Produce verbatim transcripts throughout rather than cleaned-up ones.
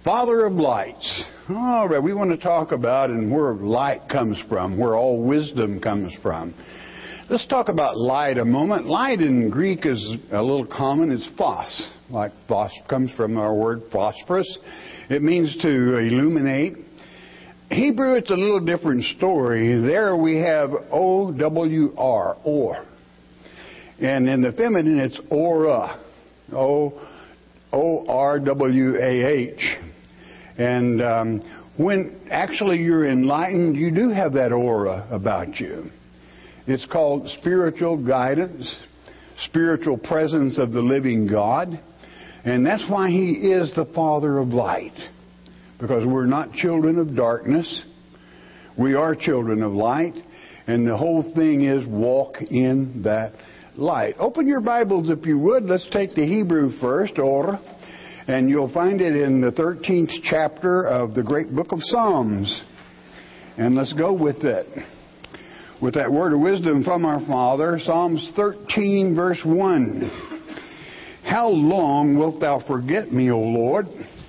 Father of lights. All right, we want to talk about and where light comes from, where all wisdom comes from. Let's talk about light a moment. Light in Greek is a little common. It's phos, like phos comes from our word phosphorus. It means to illuminate. Hebrew, it's a little different story. There we have O W R, or. And in the feminine, it's aura, O O R W A H. And um, when actually you're enlightened, you do have that aura about you. It's called spiritual guidance, spiritual presence of the living God. And that's why He is the Father of light. Because we're not children of darkness. We are children of light. And the whole thing is walk in that light. Open your Bibles if you would. Let's take the Hebrew first, or, and you'll find it in the thirteenth chapter of the great book of Psalms. And let's go with it. With that word of wisdom from our Father, Psalms thirteen, verse one. How long wilt thou forget me, O Lord?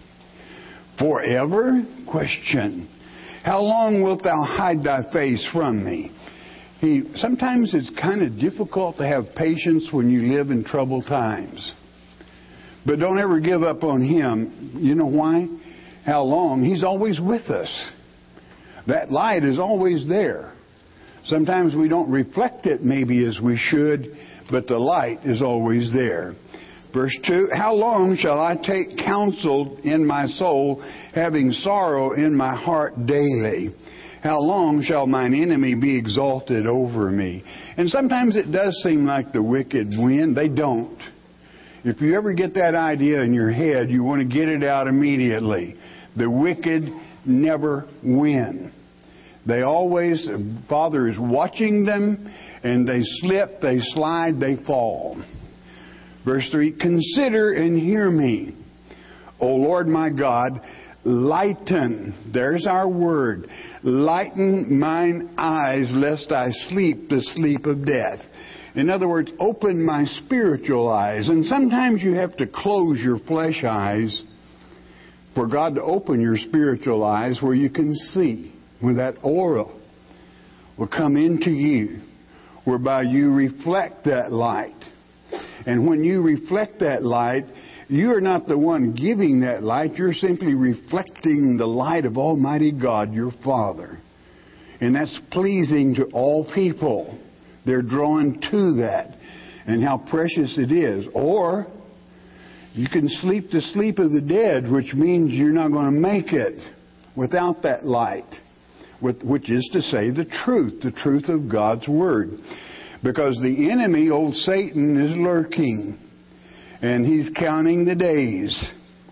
Forever? Question. How long wilt thou hide thy face from me? He, sometimes it's kind of difficult to have patience when you live in troubled times. But don't ever give up on Him. You know why? How long? He's always with us. That light is always there. Sometimes we don't reflect it maybe as we should, but the light is always there. Verse two, how long shall I take counsel in my soul, having sorrow in my heart daily? How long shall mine enemy be exalted over me? And sometimes it does seem like the wicked win. They don't. If you ever get that idea in your head, you want to get it out immediately. The wicked never win. They always, Father is watching them, and they slip, they slide, they fall. Verse three, consider and hear me, O Lord my God, lighten, there's our word, lighten mine eyes lest I sleep the sleep of death. In other words, open my spiritual eyes. And sometimes you have to close your flesh eyes for God to open your spiritual eyes where you can see, where that aura will come into you, whereby you reflect that light. And when you reflect that light, you are not the one giving that light. You're simply reflecting the light of Almighty God, your Father. And that's pleasing to all people. They're drawn to that. And how precious it is. Or you can sleep the sleep of the dead, which means you're not going to make it without that light. Which is to say the truth, the truth of God's Word. Because the enemy, old Satan, is lurking. And he's counting the days.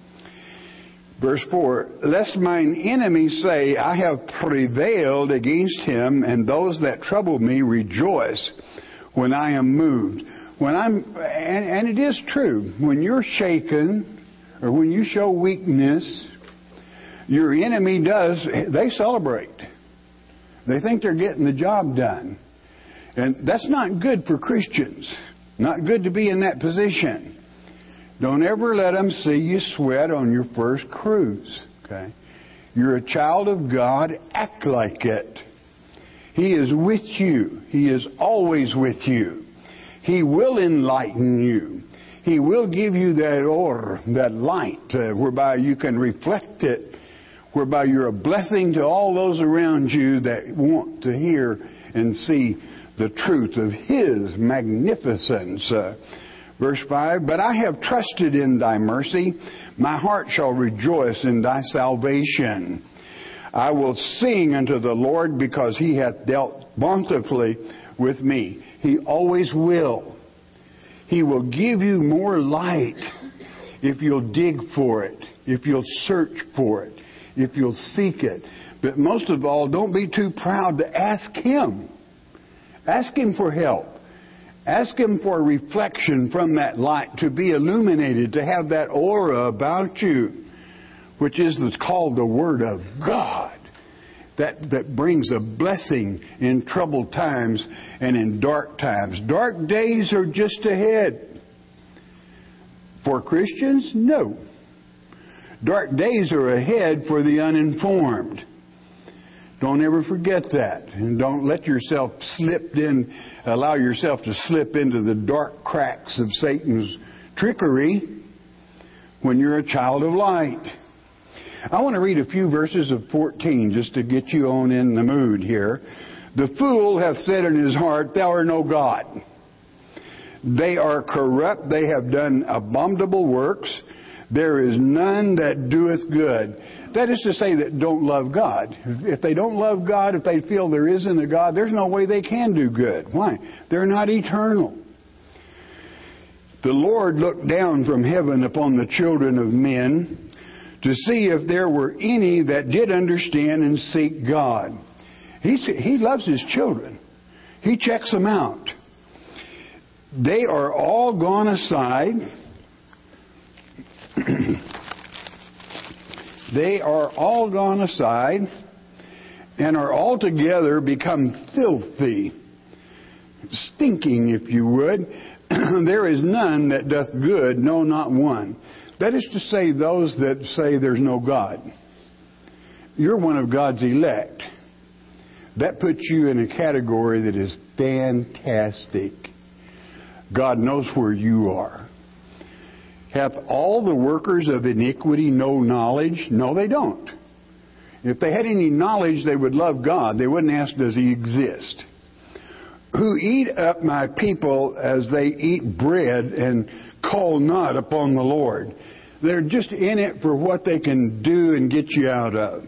Verse four, lest mine enemies say, I have prevailed against him, and those that trouble me rejoice when I am moved. When I'm, and, and it is true, when you're shaken, or when you show weakness, your enemy does, they celebrate. They think they're getting the job done. And that's not good for Christians. Not good to be in that position. Don't ever let them see you sweat on your first cruise. Okay? You're a child of God. Act like it. He is with you. He is always with you. He will enlighten you. He will give you that aura, that light, uh, whereby you can reflect it, whereby you're a blessing to all those around you that want to hear and see the truth of His magnificence. Uh, verse five, but I have trusted in thy mercy. My heart shall rejoice in thy salvation. I will sing unto the Lord because He hath dealt bountifully with me. He always will. He will give you more light if you'll dig for it, if you'll search for it, if you'll seek it. But most of all, don't be too proud to ask Him. Ask Him for help. Ask Him for a reflection from that light to be illuminated, to have that aura about you, which is called the Word of God. That, that brings a blessing in troubled times and in dark times. Dark days are just ahead. For Christians, no. Dark days are ahead for the uninformed. Don't ever forget that. And don't let yourself slip in, allow yourself to slip into the dark cracks of Satan's trickery when you're a child of light. I want to read a few verses of fourteen just to get you on in the mood here. The fool hath said in his heart, Thou art no God. They are corrupt. They have done abominable works. There is none that doeth good. That is to say that don't love God. If they don't love God, if they feel there isn't a God, there's no way they can do good. Why? They're not eternal. The Lord looked down from heaven upon the children of men to see if there were any that did understand and seek God. He, he loves His children. He checks them out. They are all gone aside. They are all gone aside and are altogether become filthy, stinking, if you would. There is none that doth good, no, not one. That is to say, those that say there's no God. You're one of God's elect. That puts you in a category that is fantastic. God knows where you are. Hath all the workers of iniquity no knowledge? No, they don't. If they had any knowledge, they would love God. They wouldn't ask, does He exist? Who eat up my people as they eat bread and call not upon the Lord. They're just in it for what they can do and get you out of.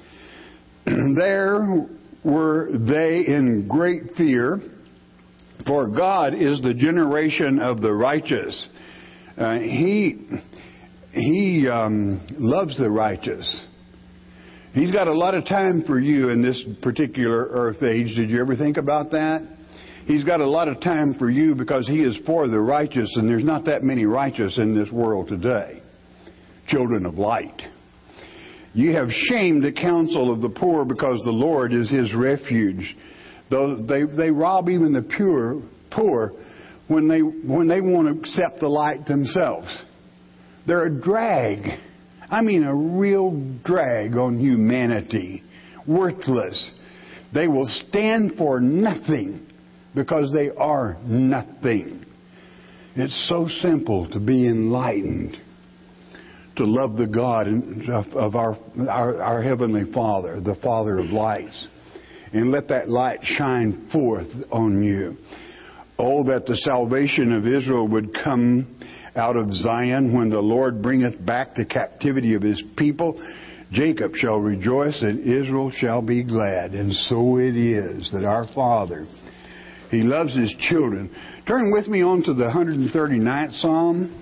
There were they in great fear, for God is the generation of the righteous. Uh, he he um, loves the righteous. He's got a lot of time for you in this particular earth age. Did you ever think about that? He's got a lot of time for you because He is for the righteous, and there's not that many righteous in this world today. Children of light. You have shamed the counsel of the poor because the Lord is His refuge. Though they, they rob even the pure poor when they when they want to accept the light themselves. They're a drag. I mean a real drag on humanity. Worthless. They will stand for nothing because they are nothing. It's so simple to be enlightened, to love the God of our, our, our Heavenly Father, the Father of lights, and let that light shine forth on you. Oh, that the salvation of Israel would come out of Zion when the Lord bringeth back the captivity of His people. Jacob shall rejoice and Israel shall be glad. And so it is that our Father, He loves His children. Turn with me on to the one hundred thirty-ninth Psalm.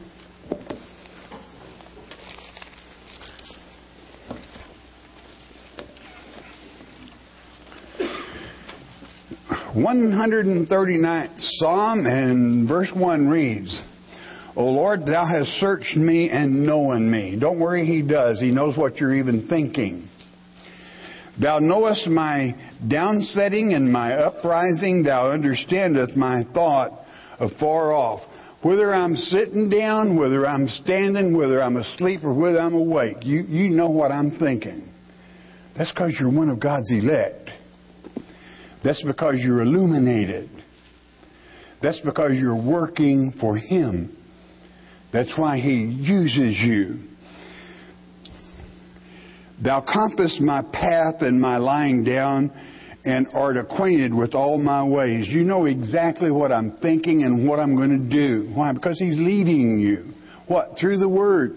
one hundred thirty-ninth Psalm, and verse one reads, O Lord, Thou hast searched me and known me. Don't worry, He does. He knows what you're even thinking. Thou knowest my downsetting and my uprising. Thou understandest my thought afar off. Whether I'm sitting down, whether I'm standing, whether I'm asleep, or whether I'm awake, you, you know what I'm thinking. That's because you're one of God's elect. That's because you're illuminated. That's because you're working for Him. That's why He uses you. Thou compassest my path and my lying down, and art acquainted with all my ways. You know exactly what I'm thinking and what I'm going to do. Why? Because He's leading you. What? Through the Word.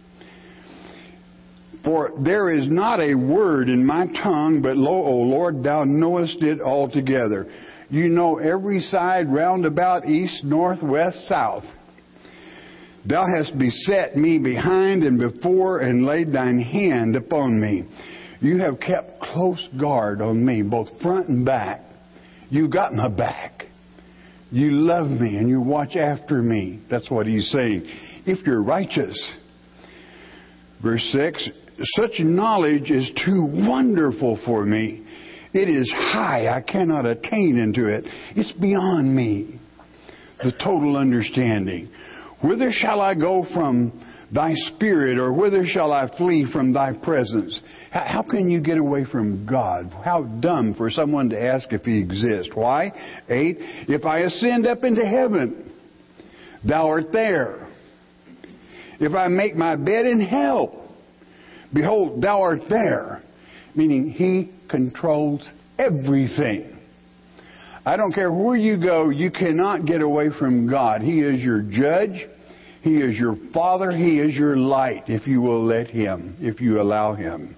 For there is not a word in my tongue, but lo, O Lord, Thou knowest it altogether. You know every side round about, east, north, west, south. Thou hast beset me behind and before, and laid Thine hand upon me. You have kept close guard on me, both front and back. You got my back. You love me and you watch after me. That's what He's saying. If you're righteous. Verse six, such knowledge is too wonderful for me. It is high. I cannot attain into it. It's beyond me. The total understanding. Whither shall I go from thy spirit, or whither shall I flee from thy presence? How, how can you get away from God? How dumb for someone to ask if he exists. Why? Eight, if I ascend up into heaven, thou art there. If I make my bed in hell, behold, thou art there. Meaning he controls everything. I don't care where you go, you cannot get away from God. He is your judge. He is your Father. He is your light, if you will let Him, if you allow Him.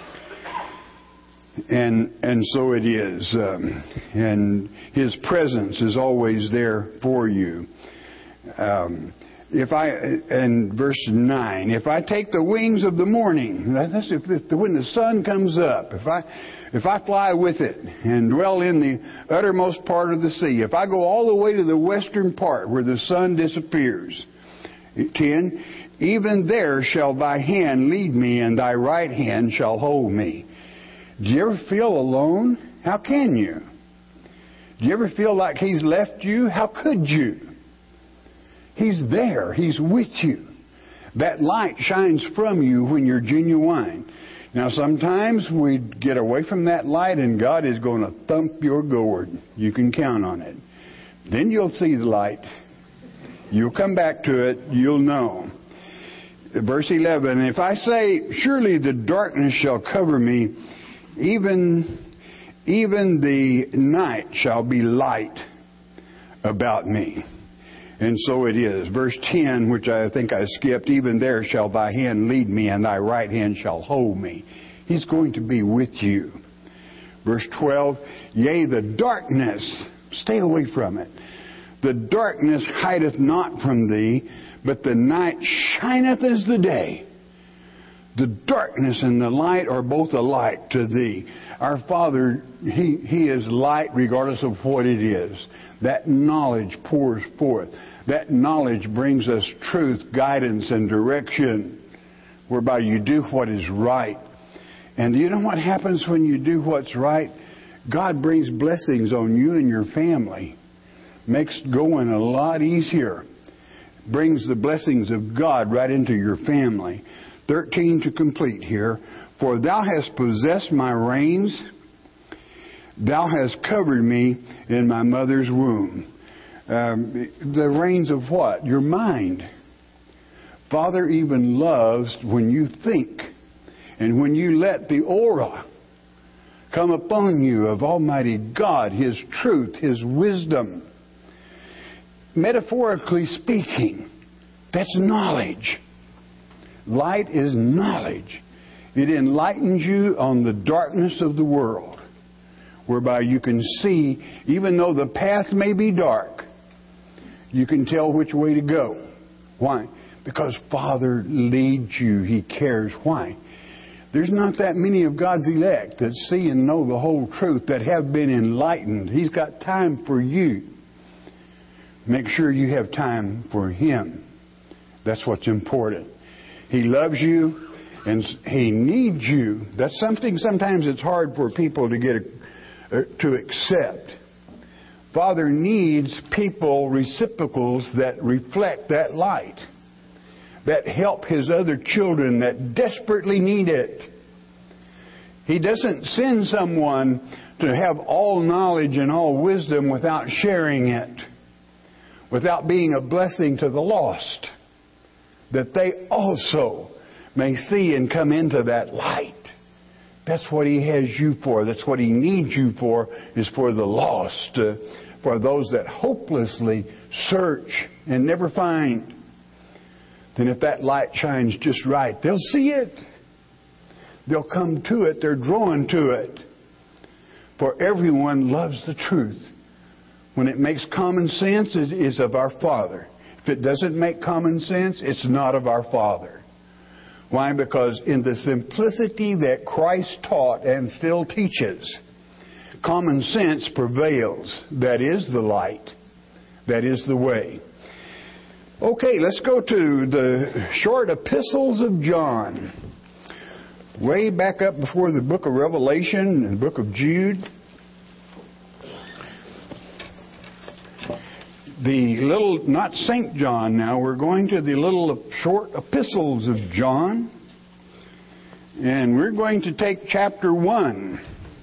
And and so it is. Um, and His presence is always there for you. Um, if I and verse nine, if I take the wings of the morning, that's if the, when the sun comes up, if I if I fly with it and dwell in the uttermost part of the sea, if I go all the way to the western part where the sun disappears. ten, even there shall thy hand lead me, and thy right hand shall hold me. Do you ever feel alone? How can you? Do you ever feel like He's left you? How could you? He's there. He's with you. That light shines from you when you're genuine. Now, sometimes we get away from that light and God is going to thump your gourd. You can count on it. Then you'll see the light. You'll come back to it. You'll know. Verse eleven, if I say, surely the darkness shall cover me, even, even the night shall be light about me. And so it is. Verse ten, which I think I skipped, even there shall thy hand lead me, and thy right hand shall hold me. He's going to be with you. Verse twelve, yea, the darkness, stay away from it. The darkness hideth not from thee, but the night shineth as the day. The darkness and the light are both alike to thee. Our Father, He, He is light regardless of what it is. That knowledge pours forth. That knowledge brings us truth, guidance, and direction, whereby you do what is right. And do you know what happens when you do what's right? God brings blessings on you and your family. Makes going a lot easier. Brings the blessings of God right into your family. thirteen to complete here. For thou hast possessed my reins. Thou hast covered me in my mother's womb. Um, the reins of what? Your mind. Father even loves when you think. And when you let the aura come upon you of Almighty God, His truth, His wisdom. Metaphorically speaking, that's knowledge. Light is knowledge. It enlightens you on the darkness of the world, whereby you can see, even though the path may be dark, you can tell which way to go. Why? Because Father leads you. He cares. Why? There's not that many of God's elect that see and know the whole truth, that have been enlightened. He's got time for you. Make sure you have time for Him. That's what's important. He loves you and He needs you. That's something sometimes it's hard for people to get uh, to accept. Father needs people, reciprocals that reflect that light, that help His other children that desperately need it. He doesn't send someone to have all knowledge and all wisdom without sharing it, without being a blessing to the lost, that they also may see and come into that light. That's what He has you for. That's what He needs you for, is for the lost, uh, for those that hopelessly search and never find. Then if that light shines just right, they'll see it. They'll come to it. They're drawn to it. For everyone loves the truth. When it makes common sense, it is of our Father. If it doesn't make common sense, it's not of our Father. Why? Because in the simplicity that Christ taught and still teaches, common sense prevails. That is the light. That is the way. Okay, let's go to the short epistles of John. Way back up before the book of Revelation and the book of Jude. the little, not Saint John now, we're going to the little short epistles of John. And we're going to take chapter one.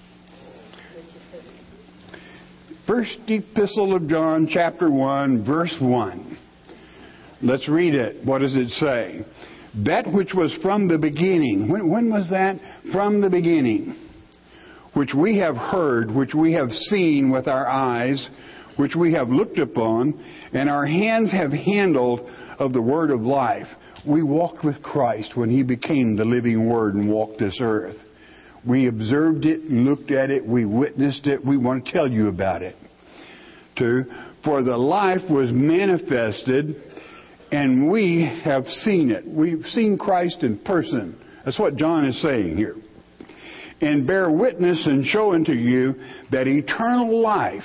First epistle of John, chapter one, verse one. Let's read it. What does it say? That which was from the beginning. When, when was that? From the beginning. Which we have heard, which we have seen with our eyes, which we have looked upon, and our hands have handled of the word of life. We walked with Christ when He became the living Word and walked this earth. We observed it, looked at it, we witnessed it. We want to tell you about it. Two, for the life was manifested, and we have seen it. We've seen Christ in person. That's what John is saying here. And bear witness and show unto you that eternal life,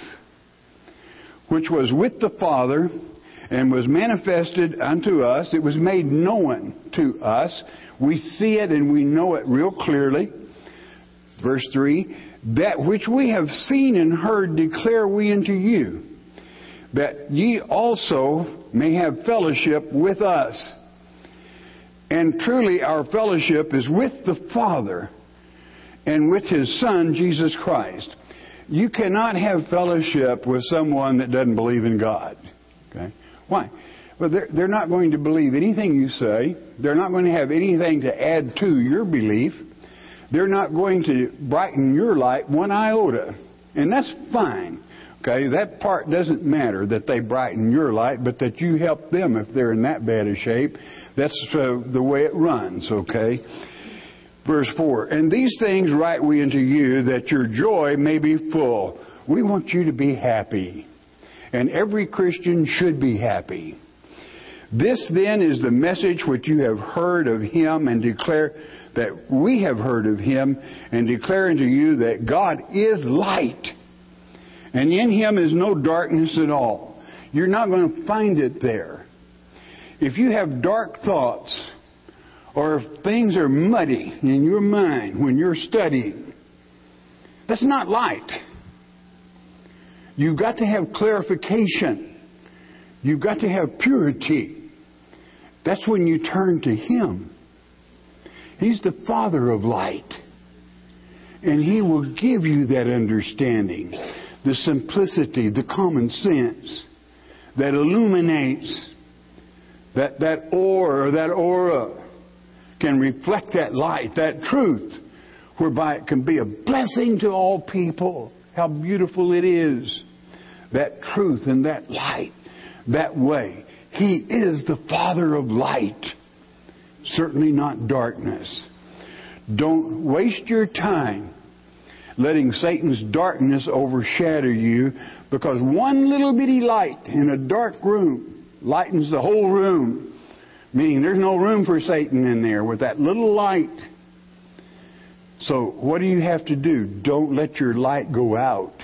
which was with the Father and was manifested unto us. It was made known to us. We see it and we know it real clearly. Verse three, that which we have seen and heard declare we unto you, that ye also may have fellowship with us. And truly our fellowship is with the Father and with His Son, Jesus Christ. You cannot have fellowship with someone that doesn't believe in God. Okay? Why? Well, they're, they're not going to believe anything you say. They're not going to have anything to add to your belief. They're not going to brighten your light one iota. And that's fine. Okay? That part doesn't matter, that they brighten your light, but that you help them if they're in that bad a shape. That's uh, the way it runs. Okay? Verse four, and these things write we unto you, that your joy may be full. We want you to be happy. And every Christian should be happy. This then is the message which you have heard of Him, and declare that we have heard of Him, and declare unto you that God is light, and in Him is no darkness at all. You're not going to find it there. If you have dark thoughts, or if things are muddy in your mind when you're studying, that's not light. You've got to have clarification. You've got to have purity. That's when you turn to Him. He's the Father of light. And He will give you that understanding, the simplicity, the common sense that illuminates, that, that aura, that aura can reflect that light, that truth, whereby it can be a blessing to all people. How beautiful it is. That truth and that light, that way. He is the Father of light. Certainly not darkness. Don't waste your time letting Satan's darkness overshadow you, because one little bitty light in a dark room lightens the whole room. Meaning there's no room for Satan in there with that little light. So what do you have to do? Don't let your light go out.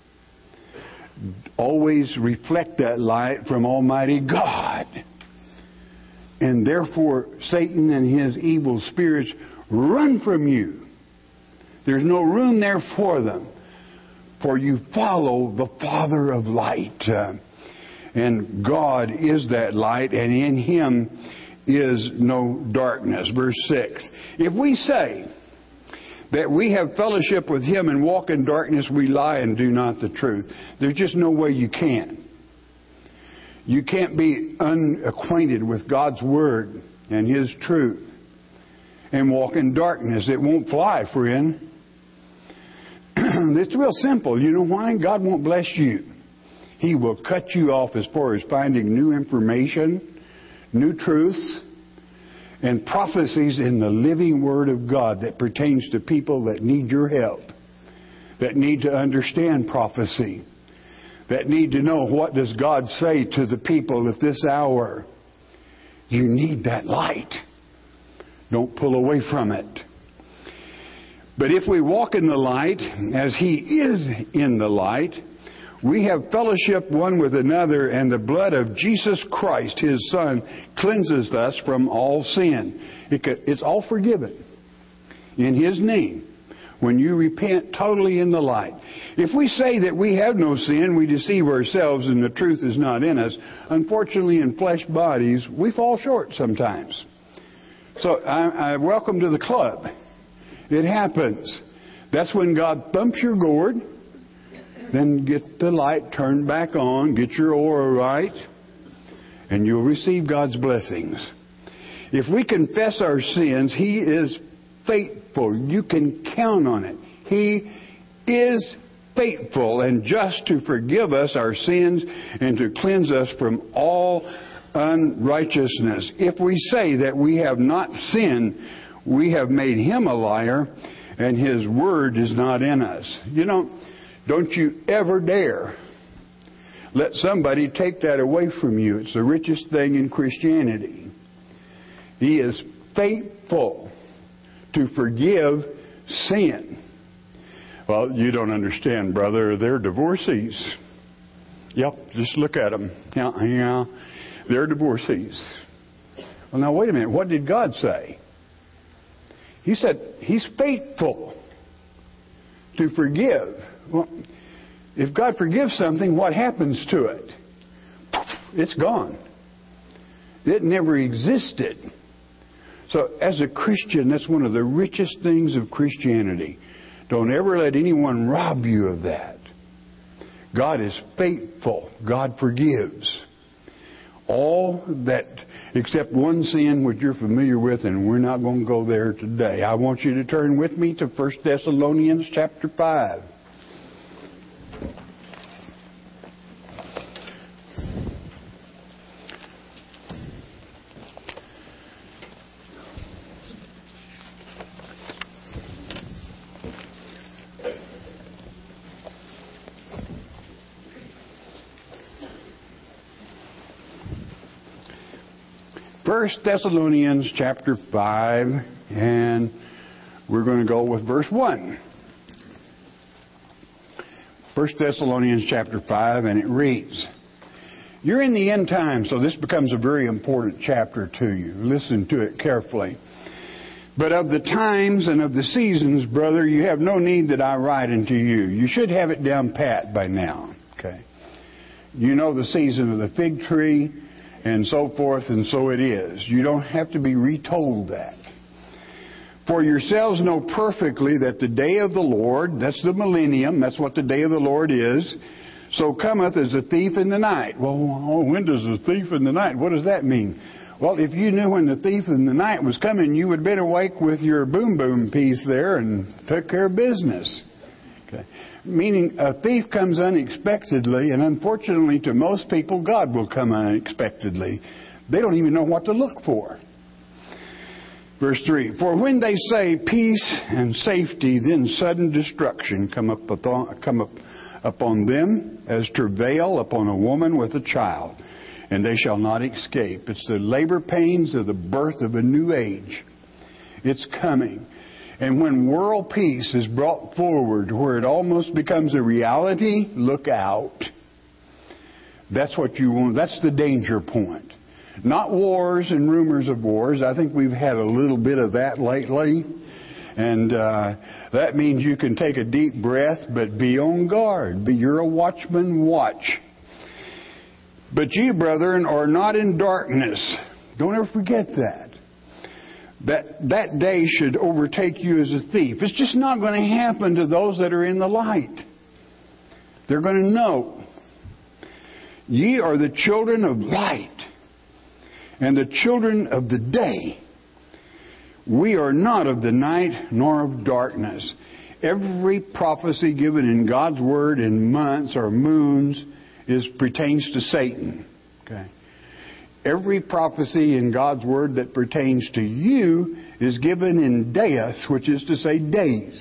Always reflect that light from Almighty God. And therefore Satan and his evil spirits run from you. There's no room there for them. For you follow the Father of light. Uh, and God is that light, and in Him is no darkness. Verse six. If we say that we have fellowship with Him and walk in darkness, we lie and do not the truth. There's just no way you can. You can't be unacquainted with God's Word and His truth and walk in darkness. It won't fly, friend. It's real simple. You know why? God won't bless you. He will cut you off as far as finding new information, new truths, and prophecies in the living Word of God that pertains to people that need your help, that need to understand prophecy, that need to know what does God say to the people at this hour. You need that light. Don't pull away from it. But if we walk in the light, as He is in the light, we have fellowship one with another, and the blood of Jesus Christ, His Son, cleanses us from all sin. It could, it's all forgiven in His name. when you repent totally in the light. If we say that we have no sin, we deceive ourselves and the truth is not in us. Unfortunately, in flesh bodies, we fall short sometimes. So I, I welcome to the club. It happens. That's when God thumps your gourd. Then get the light turned back on. Get your aura right. And you'll receive God's blessings. If we confess our sins, He is faithful. You can count on it. He is faithful and just to forgive us our sins and to cleanse us from all unrighteousness. If we say that we have not sinned, we have made Him a liar, and His word is not in us. You know, don't you ever dare let somebody take that away from you. It's the richest thing in Christianity. He is faithful to forgive sin. Well, you don't understand, brother. They're divorcees. Yep, just look at them. Yeah, yeah, they're divorcees. Well, now, wait a minute. What did God say? He said He's faithful to forgive. Well, if God forgives something, what happens to it? It's gone. It never existed. So as a Christian, that's one of the richest things of Christianity. Don't ever let anyone rob you of that. God is faithful. God forgives. All that, except one sin which you're familiar with, and we're not going to go there today. I want you to turn with me to First Thessalonians chapter five. First Thessalonians chapter five, and we're going to go with verse one. First Thessalonians chapter five, and it reads, you're in the end time, so this becomes a very important chapter to you. Listen to it carefully. But of the times and of the seasons, brother, you have no need that I write unto you. You should have it down pat by now. Okay. You know the season of the fig tree, and so forth, and so it is. You don't have to be retold that. For yourselves know perfectly that the day of the Lord, that's the millennium, that's what the day of the Lord is, so cometh as a thief in the night. Well, when does the thief in the night? What does that mean? Well, if you knew when the thief in the night was coming, you would have been awake with your boom boom piece there and took care of business. Okay. Meaning a thief comes unexpectedly, and unfortunately to most people, God will come unexpectedly. They don't even know what to look for. Verse three, for when they say peace and safety, then sudden destruction come up upon, come up upon them as travail upon a woman with a child, and they shall not escape. It's the labor pains of the birth of a new age. It's coming. And when world peace is brought forward where it almost becomes a reality, look out. That's what you want. That's the danger point. Not wars and rumors of wars. I think we've had a little bit of that lately. And uh, that means you can take a deep breath, but be on guard. Be, you're a watchman, watch. But ye, brethren, are not in darkness. Don't ever forget that. That that day should overtake you as a thief. It's just not going to happen to those that are in the light. They're going to know. Ye are the children of light and the children of the day. We are not of the night nor of darkness. Every prophecy given in God's Word in months or moons is pertains to Satan. Okay. Every prophecy in God's Word that pertains to you is given in deus, which is to say days.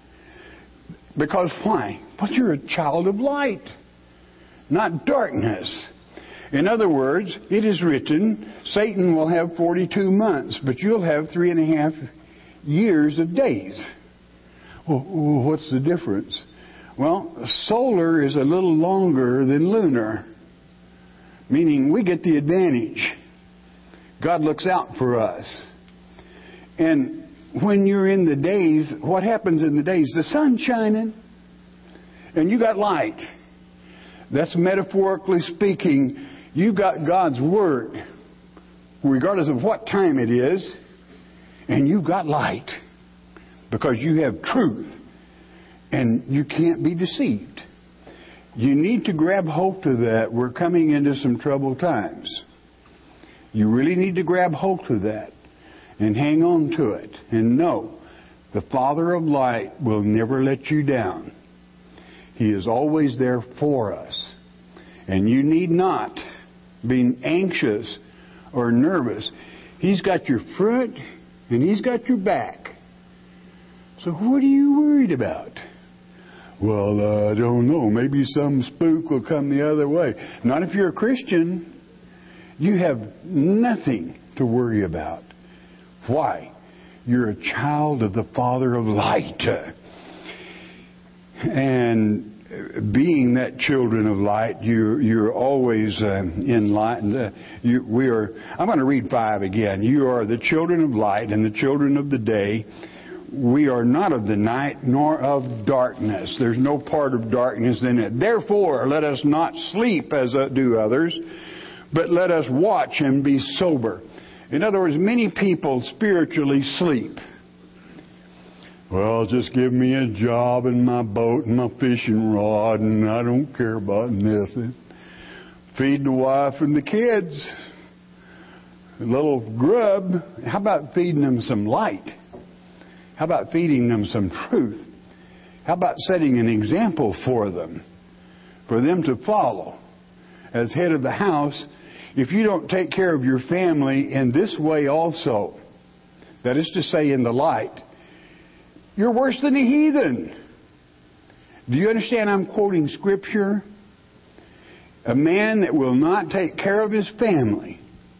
Because why? But you're a child of light, not darkness. In other words, it is written, Satan will have forty-two months, but you'll have three and a half years of days. Well, what's the difference? Well, solar is a little longer than lunar. Meaning we get the advantage. God looks out for us. And when you're in the days, what happens in the days? The sun's shining and you got light. That's metaphorically speaking, you got God's Word, regardless of what time it is, and you've got light because you have truth and you can't be deceived. You need to grab hold of that. We're coming into some troubled times. You really need to grab hold of that and hang on to it and know the Father of light will never let you down. He is always there for us. And you need not be anxious or nervous. He's got your front and He's got your back. So what are you worried about? Well, uh, I don't know. Maybe some spook will come the other way. Not if you're a Christian. You have nothing to worry about. Why? You're a child of the Father of light. And being that children of light, you, you're always uh, enlightened. Uh, you, we are. I'm going to read five again. You are the children of light and the children of the day. We are not of the night nor of darkness. There's no part of darkness in it. Therefore, let us not sleep as do others, but let us watch and be sober. In other words, many people spiritually sleep. Well, just give me a job and my boat and my fishing rod and I don't care about nothing. Feed the wife and the kids. A little grub. How about feeding them some light? How about feeding them some truth? How about setting an example for them, for them to follow? As head of the house, if you don't take care of your family in this way also, that is to say in the light, you're worse than a heathen. Do you understand I'm quoting Scripture? A man that will not take care of his family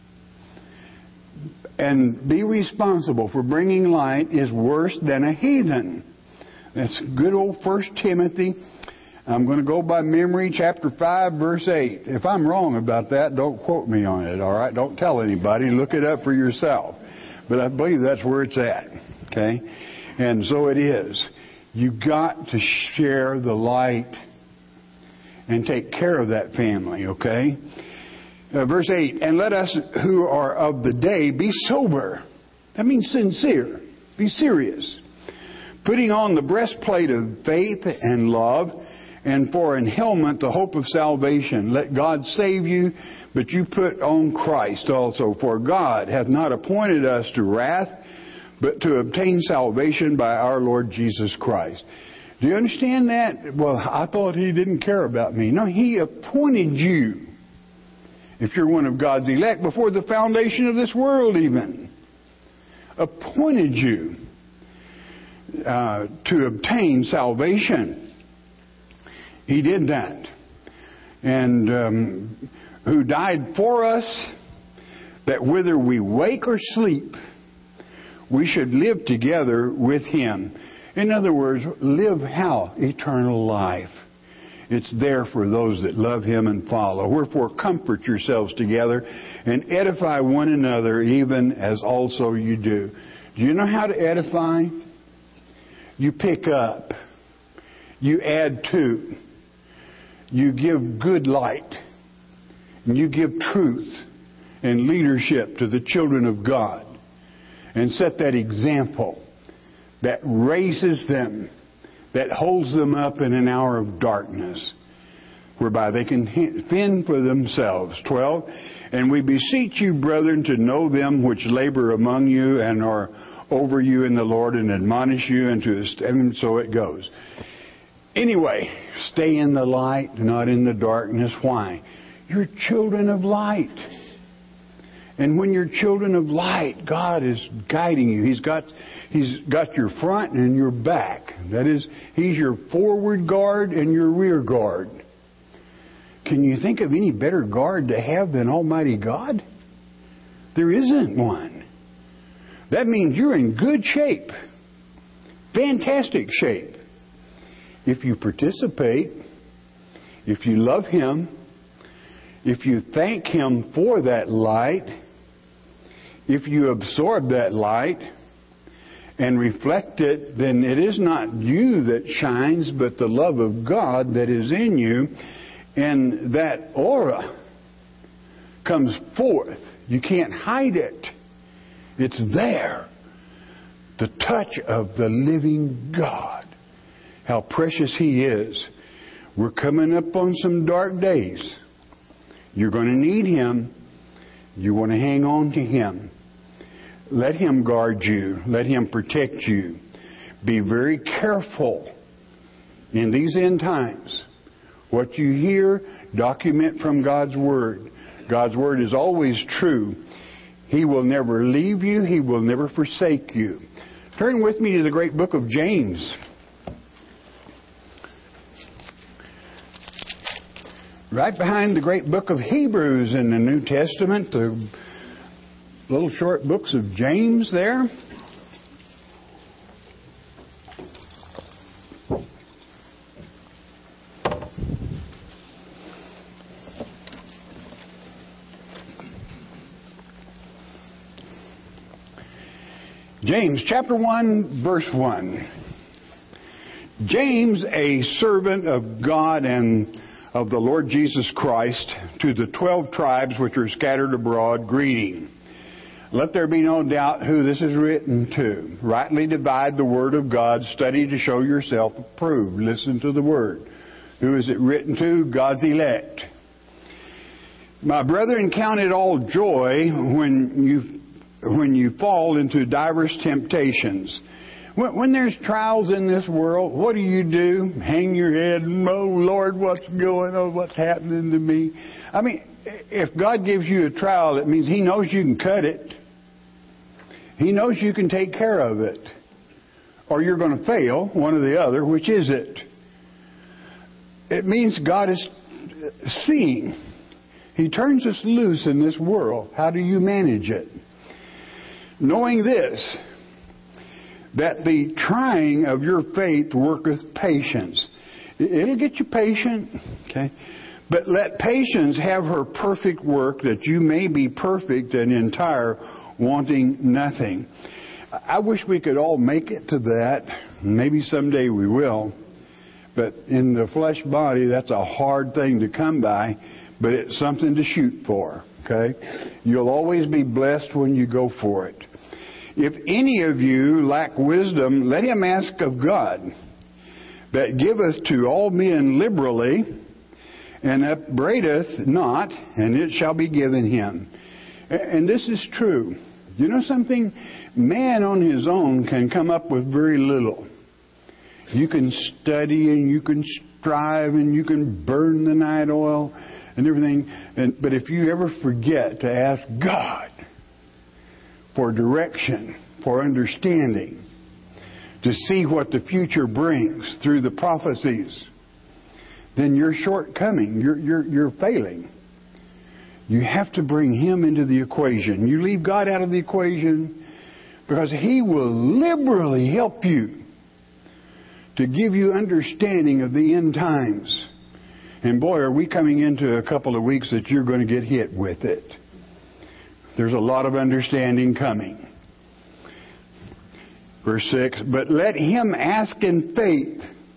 and be responsible for bringing light is worse than a heathen. That's good old First Timothy. I'm going to go by memory, chapter five, verse eight. If I'm wrong about that, don't quote me on it, all right? Don't tell anybody. Look it up for yourself. But I believe that's where it's at, okay? And so it is. You've got to share the light and take care of that family, okay? Uh, verse eight, and let us who are of the day be sober. That means sincere. Be serious. Putting on the breastplate of faith and love, and for an helmet the hope of salvation. Let God save you, but you put on Christ also. For God hath not appointed us to wrath, but to obtain salvation by our Lord Jesus Christ. Do you understand that? Well, I thought He didn't care about me. No, He appointed you. If you're one of God's elect, before the foundation of this world even, appointed you uh, to obtain salvation. He did that. And um, who died for us, that whether we wake or sleep, we should live together with Him. In other words, live how? Eternal life. It's there for those that love Him and follow. Wherefore, comfort yourselves together and edify one another, even as also you do. Do you know how to edify? You pick up. You add to. You give good light. And you give truth and leadership to the children of God. And set that example that raises them, that holds them up in an hour of darkness, whereby they can fend for themselves. twelve, and we beseech you, brethren, to know them which labor among you and are over you in the Lord, and admonish you, and to and so it goes. Anyway, stay in the light, not in the darkness. Why? You're children of light. And when you're children of light, God is guiding you. He's got, He's got your front and your back. That is, He's your forward guard and your rear guard. Can you think of any better guard to have than Almighty God? There isn't one. That means you're in good shape. Fantastic shape. If you participate, if you love Him, if you thank Him for that light, if you absorb that light, and reflect it, then it is not you that shines, but the love of God that is in you. And that aura comes forth. You can't hide it. It's there. The touch of the living God. How precious He is. We're coming up on some dark days. You're going to need Him. You want to hang on to Him. Let Him guard you. Let Him protect you. Be very careful in these end times. What you hear, document from God's Word. God's Word is always true. He will never leave you. He will never forsake you. Turn with me to the great book of James. Right behind the great book of Hebrews in the New Testament, the little short books of James there. James chapter one, verse one. James, a servant of God and of the Lord Jesus Christ, to the twelve tribes which are scattered abroad, greeting. Let there be no doubt who this is written to. Rightly divide the word of God. Study to show yourself approved. Listen to the word. Who is it written to? God's elect. My brethren, count it all joy when you when you fall into diverse temptations. When, when there's trials in this world, what do you do? Hang your head, oh Lord, what's going on? What's happening to me? I mean, if God gives you a trial, it means He knows you can cut it. He knows you can take care of it. Or you're going to fail, one or the other. Which is it? It means God is seeing. He turns us loose in this world. How do you manage it? Knowing this, that the trying of your faith worketh patience. It'll get you patient, okay? But let patience have her perfect work, that you may be perfect and entire, wanting nothing. I wish we could all make it to that. Maybe someday we will. But in the flesh body, that's a hard thing to come by, but it's something to shoot for, okay? You'll always be blessed when you go for it. If any of you lack wisdom, let him ask of God, that giveth to all men liberally, and upbraideth not, and it shall be given him. And this is true. You know something? Man on his own can come up with very little. You can study and you can strive and you can burn the night oil and everything. And, but if you ever forget to ask God for direction, for understanding, to see what the future brings through the prophecies, then you're shortcoming. You're, you're, you're failing. You have to bring Him into the equation. You leave God out of the equation because He will liberally help you to give you understanding of the end times. And boy, are we coming into a couple of weeks that you're going to get hit with it. There's a lot of understanding coming. Verse six, but let him ask in faith,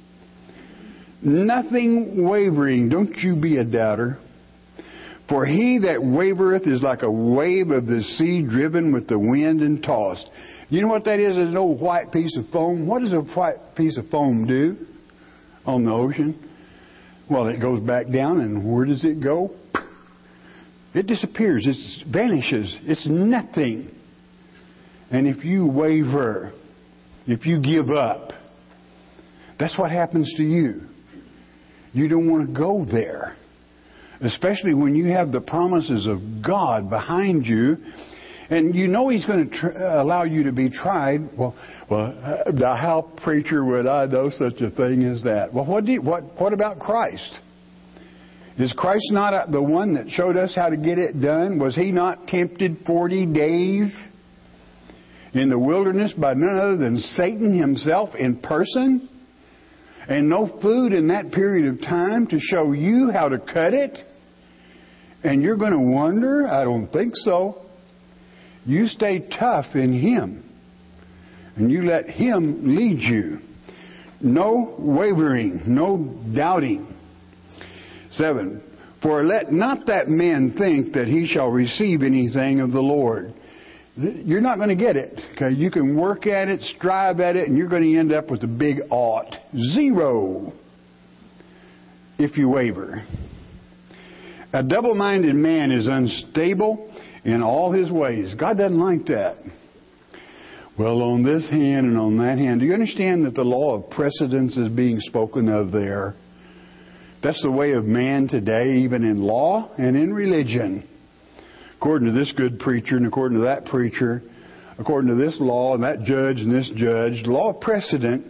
nothing wavering. Don't you be a doubter. For he that wavereth is like a wave of the sea driven with the wind and tossed. You know what that is? It's an old white piece of foam. What does a white piece of foam do on the ocean? Well, it goes back down, and where does it go? It disappears. It vanishes. It's nothing. And if you waver, if you give up, that's what happens to you. You don't want to go there. Especially when you have the promises of God behind you. And you know He's going to tr- allow you to be tried. Well, well, uh, how, preacher, would I know such a thing as that? Well, what, do you, what, what about Christ? Is Christ not the one that showed us how to get it done? Was He not tempted forty days in the wilderness by none other than Satan himself in person? And no food in that period of time to show you how to cut it? And you're going to wonder? I don't think so. You stay tough in Him. And you let Him lead you. No wavering, no doubting. Seven, for let not that man think that he shall receive anything of the Lord. You're not going to get it. Okay? You can work at it, strive at it, and you're going to end up with a big ought. Zero. If you waver. A double-minded man is unstable in all his ways. God doesn't like that. Well, on this hand and on that hand. Do you understand that the law of precedence is being spoken of there? That's the way of man today, even in law and in religion. According to this good preacher and according to that preacher, according to this law and that judge and this judge, the law of precedent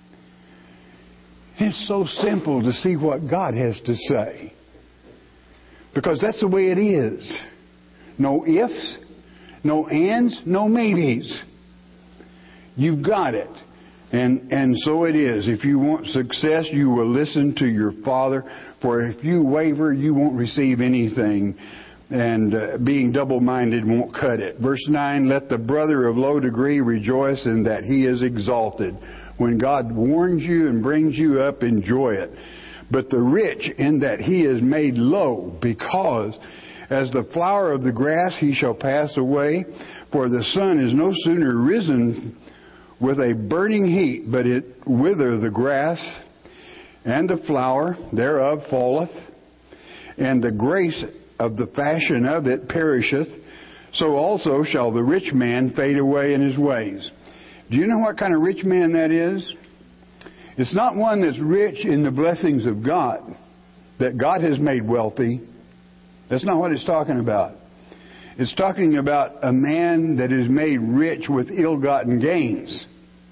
is so simple to see what God has to say. Because that's the way it is. No ifs, no ands, no maybes. You've got it. And and so it is. If you want success, you will listen to your Father. For if you waver, you won't receive anything. And uh, being double-minded won't cut it. Verse nine, let the brother of low degree rejoice in that he is exalted. When God warns you and brings you up, enjoy it. But the rich in that he is made low, because as the flower of the grass he shall pass away. For the sun is no sooner risen with a burning heat, but it wither the grass, and the flower thereof falleth, and the grace of the fashion of it perisheth. So also shall the rich man fade away in his ways. Do you know what kind of rich man that is? It's not one that's rich in the blessings of God, that God has made wealthy. That's not what it's talking about. It's talking about a man that is made rich with ill-gotten gains.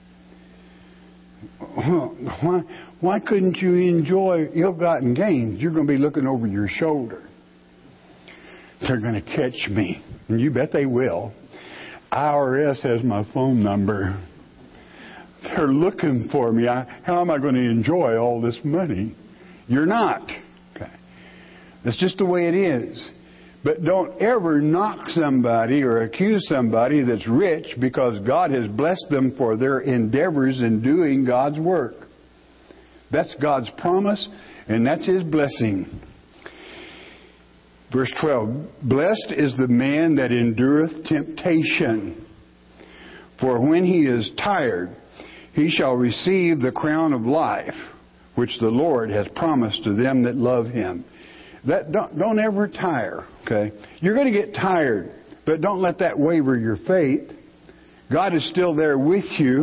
Why, why couldn't you enjoy ill-gotten gains? You're going to be looking over your shoulder. They're going to catch me. And you bet they will. I R S has my phone number. They're looking for me. I, how am I going to enjoy all this money? You're not. Okay. That's just the way it is. But don't ever knock somebody or accuse somebody that's rich because God has blessed them for their endeavors in doing God's work. That's God's promise, and that's His blessing. Verse twelve, blessed is the man that endureth temptation, for when he is tired, he shall receive the crown of life, which the Lord has promised to them that love Him. That don't, don't ever tire, okay? You're going to get tired, but don't let that waver your faith. God is still there with you.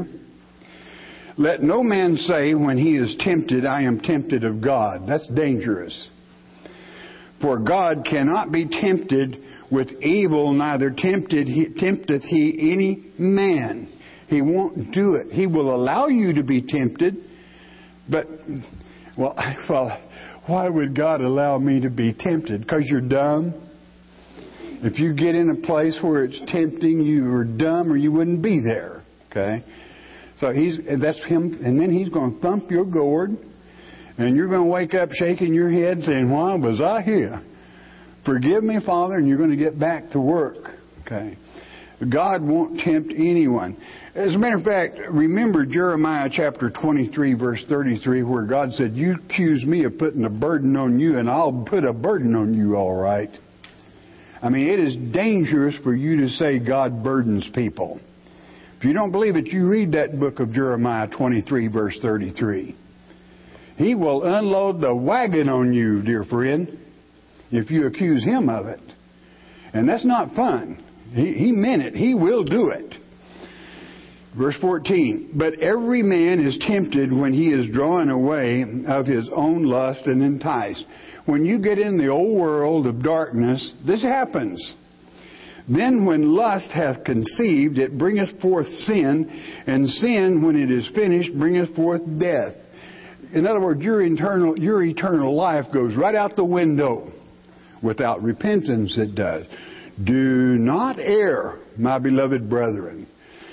Let no man say when he is tempted, I am tempted of God. That's dangerous. For God cannot be tempted with evil, neither tempted he, tempteth He any man. He won't do it. He will allow you to be tempted, but, well, well, why would God allow me to be tempted? Because you're dumb? If you get in a place where it's tempting, you are dumb or you wouldn't be there. Okay? So he's that's him, and then He's going to thump your gourd, and you're going to wake up shaking your head saying, why was I here? Forgive me, Father, and you're going to get back to work. Okay? God won't tempt anyone. As a matter of fact, remember Jeremiah chapter twenty-three, verse thirty-three, where God said, you accuse me of putting a burden on you, and I'll put a burden on you, all right. I mean, it is dangerous for you to say God burdens people. If you don't believe it, you read that book of Jeremiah twenty-three, verse thirty-three. He will unload the wagon on you, dear friend, if you accuse Him of it. And that's not fun. He, he meant it. He will do it. Verse fourteen, but every man is tempted when he is drawn away of his own lust and enticed. When you get in the old world of darkness, this happens. Then when lust hath conceived, it bringeth forth sin, and sin, when it is finished, bringeth forth death. In other words, your eternal, your eternal life goes right out the window. Without repentance, it does. Do not err, my beloved brethren.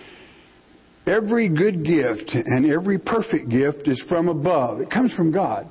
Every good gift and every perfect gift is from above. It comes from God.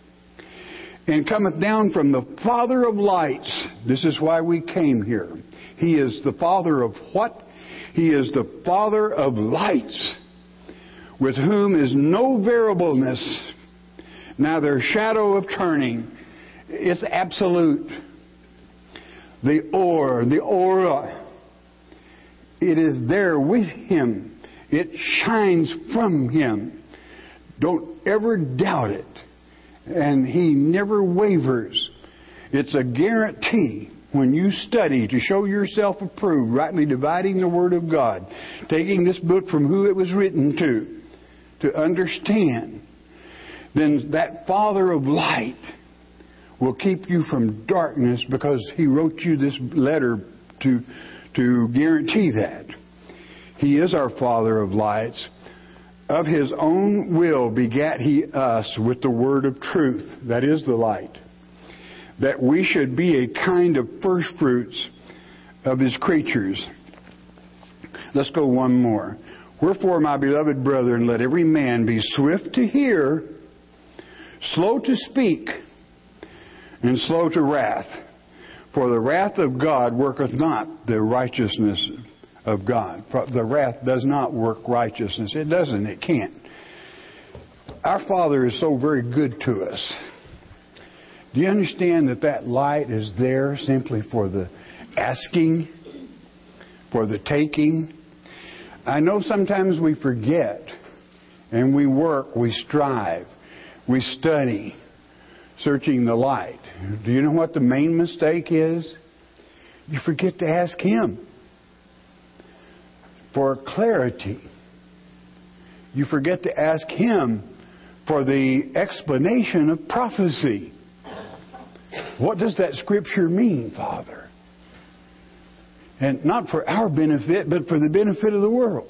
And cometh down from the Father of lights. This is why we came here. He is the Father of what? He is the Father of lights, with whom is no variableness, neither shadow of turning. It's absolute. The or, the aura, it is there with Him. It shines from Him. Don't ever doubt it. And He never wavers. It's a guarantee when you study to show yourself approved, rightly dividing the Word of God, taking this book from who it was written to, to understand, then that Father of light will keep you from darkness, because He wrote you this letter to, to guarantee that. He is our Father of lights. Of His own will begat He us with the word of truth, that is the light, that we should be a kind of first fruits of His creatures. Let's go one more. Wherefore, my beloved brethren, let every man be swift to hear, slow to speak, and slow to wrath. For the wrath of God worketh not the righteousness of God. The wrath does not work righteousness. It doesn't. It can't. Our Father is so very good to us. Do you understand that that light is there simply for the asking, for the taking? I know sometimes we forget, and we work, we strive, we study, searching the light. Do you know what the main mistake is? You forget to ask Him for clarity. You forget to ask Him for the explanation of prophecy. What does that scripture mean, Father? And not for our benefit, but for the benefit of the world.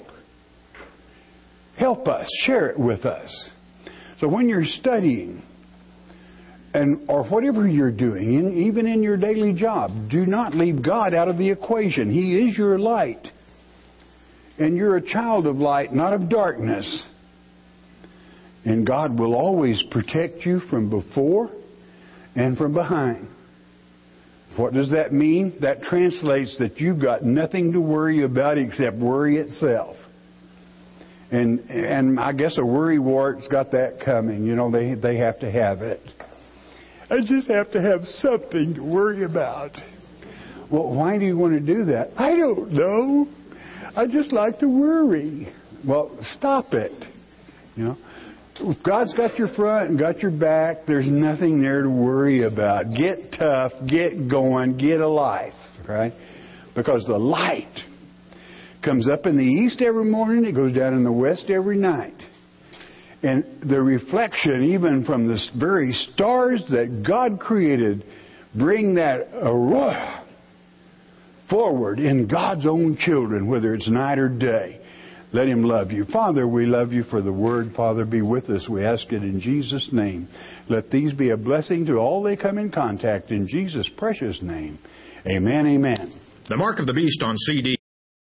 Help us. Share it with us. So when you're studying, and or whatever you're doing, in, even in your daily job, do not leave God out of the equation. He is your light. And you're a child of light, not of darkness. And God will always protect you from before and from behind. What does that mean? That translates that you've got nothing to worry about except worry itself. And and I guess a worry wart's got that coming. You know, they they have to have it. I just have to have something to worry about. Well, why do you want to do that? I don't know. I just like to worry. Well, stop it. You know, if God's got your front and got your back, there's nothing there to worry about. Get tough, get going, get a life, right? Because the light comes up in the east every morning, it goes down in the west every night. And the reflection, even from the very stars that God created, bring that aurora forward in God's own children, whether it's night or day. Let Him love you. Father, we love you for the word. Father, be with us. We ask it in Jesus' name. Let these be a blessing to all they come in contact in Jesus' precious name. Amen, amen. The Mark of the Beast on C D